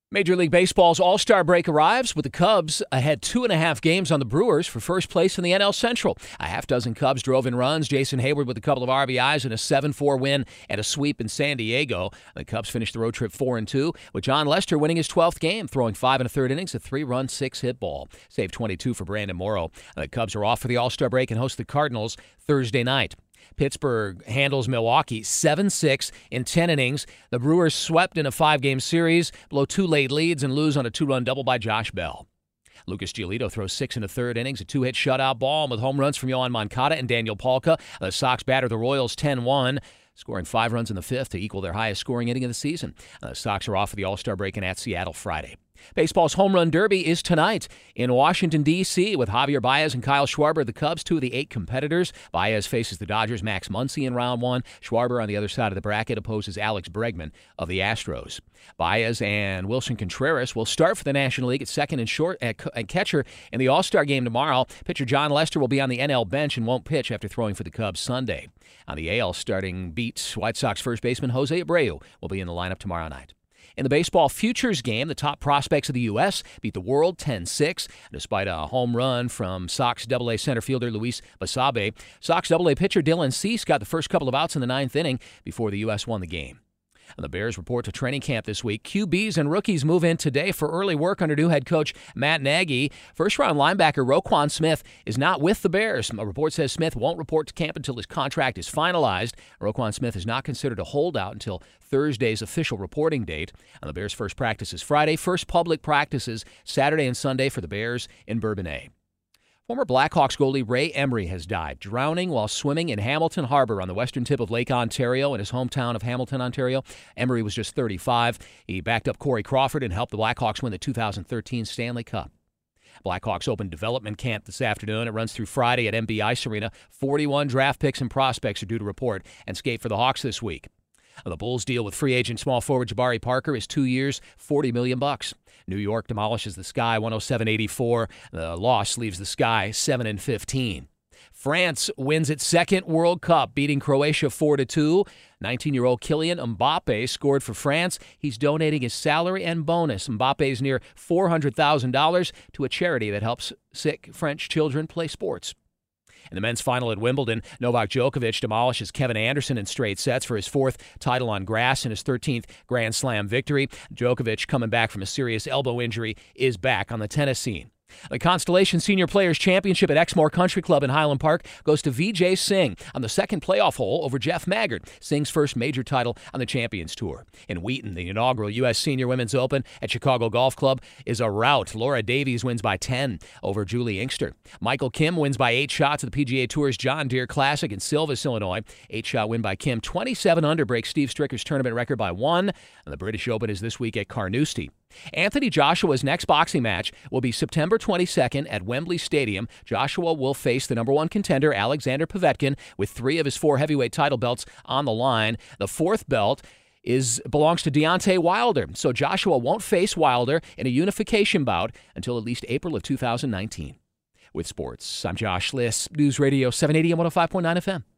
Major League Baseball's All-Star break arrives with the Cubs ahead 2.5 games on the Brewers for first place in the NL Central. A half dozen Cubs drove in runs. Jason Hayward with a couple of RBIs and a 7-4 win and a sweep in San Diego. The Cubs finished the road trip 4-2, with John Lester winning his 12th game, throwing 5 1/3 innings, a 3-run, 6-hit ball. Saved 22 for Brandon Morrow. The Cubs are off for the All-Star break and host the Cardinals Thursday night. Pittsburgh handles Milwaukee 7-6 in 10 innings. The Brewers swept in a 5-game series, blow 2 late leads, and lose on a 2-run double by Josh Bell. Lucas Giolito throws 6 1/3 innings, a 2-hit shutout ball, and with home runs from Yohan Moncada and Daniel Palka. The Sox batter the Royals 10-1, scoring 5 runs in the 5th to equal their highest scoring inning of the season. The Sox are off for the All-Star break and at Seattle Friday. Baseball's Home Run Derby is tonight in Washington, D.C., with Javier Baez and Kyle Schwarber, the Cubs, 2 of the 8 competitors. Baez faces the Dodgers' Max Muncy in round 1. Schwarber, on the other side of the bracket, opposes Alex Bregman of the Astros. Baez and Wilson Contreras will start for the National League at second and catcher in the All-Star game tomorrow. Pitcher John Lester will be on the NL bench and won't pitch after throwing for the Cubs Sunday. On the AL starting beat, White Sox first baseman Jose Abreu will be in the lineup tomorrow night. In the baseball futures game, the top prospects of the U.S. beat the world 10-6. Despite a home run from Sox AA center fielder Luis Basabe, Sox AA pitcher Dylan Cease got the first couple of outs in the 9th inning before the U.S. won the game. And the Bears report to training camp this week. QBs and rookies move in today for early work under new head coach Matt Nagy. First-round linebacker Roquan Smith is not with the Bears. A report says Smith won't report to camp until his contract is finalized. Roquan Smith is not considered a holdout until Thursday's official reporting date. And the Bears' first practice is Friday. First public practices Saturday and Sunday for the Bears in Bourbonnais. Former Blackhawks goalie Ray Emery has died, drowning while swimming in Hamilton Harbor on the western tip of Lake Ontario in his hometown of Hamilton, Ontario. Emery was just 35. He backed up Corey Crawford and helped the Blackhawks win the 2013 Stanley Cup. Blackhawks open development camp this afternoon. It runs through Friday at MB Ice Arena. 41 draft picks and prospects are due to report and skate for the Hawks this week. The Bulls deal with free agent small forward Jabari Parker is 2 years, $40 million. New York demolishes the Sky 107-84. The loss leaves the Sky 7-15. France wins its second World Cup, beating Croatia 4-2. 19-year-old Kylian Mbappe scored for France. He's donating his salary and bonus. Mbappe's near $400,000 to a charity that helps sick French children play sports. In the men's final at Wimbledon, Novak Djokovic demolishes Kevin Anderson in straight sets for his 4th title on grass and his 13th Grand Slam victory. Djokovic, coming back from a serious elbow injury, is back on the tennis scene. The Constellation Senior Players Championship at Exmoor Country Club in Highland Park goes to Vijay Singh on the second playoff hole over Jeff Maggard, Singh's first major title on the Champions Tour. In Wheaton, the inaugural U.S. Senior Women's Open at Chicago Golf Club is a rout. Laura Davies wins by 10 over Julie Inkster. Michael Kim wins by 8 shots at the PGA Tour's John Deere Classic in Silvis, Illinois. 8-shot win by Kim. 27 under breaks Steve Stricker's tournament record by 1. And the British Open is this week at Carnoustie. Anthony Joshua's next boxing match will be September 22nd at Wembley Stadium. Joshua will face the number 1 contender, Alexander Povetkin, with 3 of his 4 heavyweight title belts on the line. The 4th belt belongs to Deontay Wilder, so Joshua won't face Wilder in a unification bout until at least April of 2019. With sports, I'm Josh Liss, News Radio 780 and 105.9 FM.